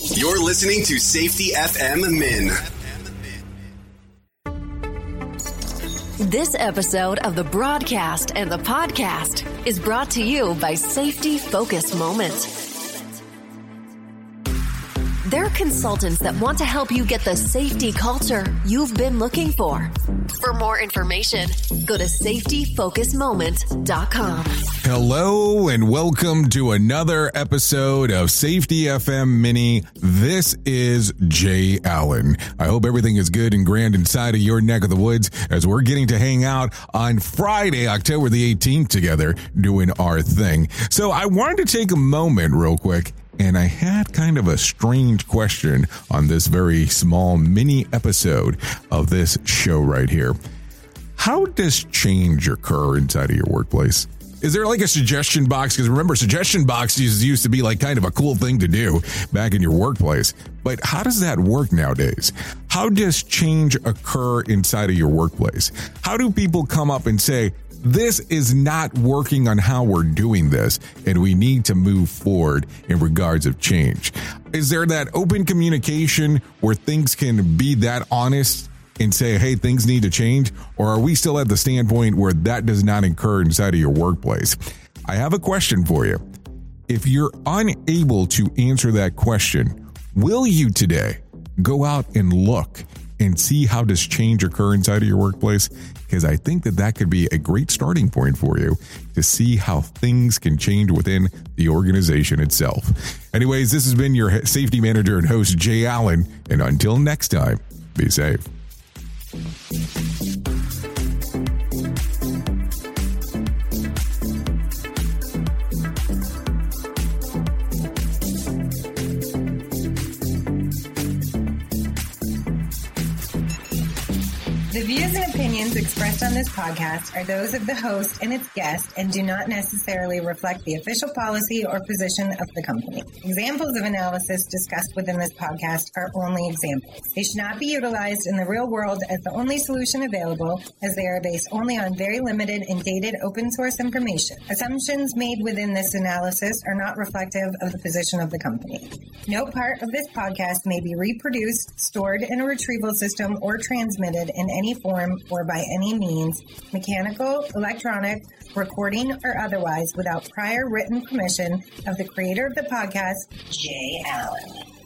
You're listening to Safety FM Min. This episode of the broadcast and the podcast is brought to you by Safety Focus Moment. They're consultants that want to help you get the safety culture you've been looking for. For more information, go to safetyfocusmoment.com. Hello and welcome to another episode of Safety FM Mini. This is Jay Allen. I hope everything is good and grand inside of your neck of the woods as we're getting to hang out on Friday, October the 18th together doing our thing. So I wanted to take a moment real quick. And I had kind of a strange question on this very small mini episode of this show right here. How does change occur inside of your workplace? Is there like a suggestion box? Because remember, suggestion boxes used to be like kind of a cool thing to do back in your workplace. But how does that work nowadays? How does change occur inside of your workplace? How do people come up and say, this is not working on how we're doing this, and we need to move forward in regards of change? Is there that open communication where things can be that honest and say, hey, things need to change? Or are we still at the standpoint where that does not occur inside of your workplace? I have a question for you. If you're unable to answer that question, will you today go out and look and see how does change occur inside of your workplace? Because I think that could be a great starting point for you to see how things can change within the organization itself. Anyways, this has been your safety manager and host, Jay Allen. And until next time, be safe. The views and opinions expressed on this podcast are those of the host and its guest and do not necessarily reflect the official policy or position of the company. Examples of analysis discussed within this podcast are only examples. They should not be utilized in the real world as the only solution available, as they are based only on very limited and dated open source information. Assumptions made within this analysis are not reflective of the position of the company. No part of this podcast may be reproduced, stored in a retrieval system, or transmitted in any form or by any means, mechanical, electronic, recording, or otherwise, without prior written permission of the creator of the podcast, Jay Allen.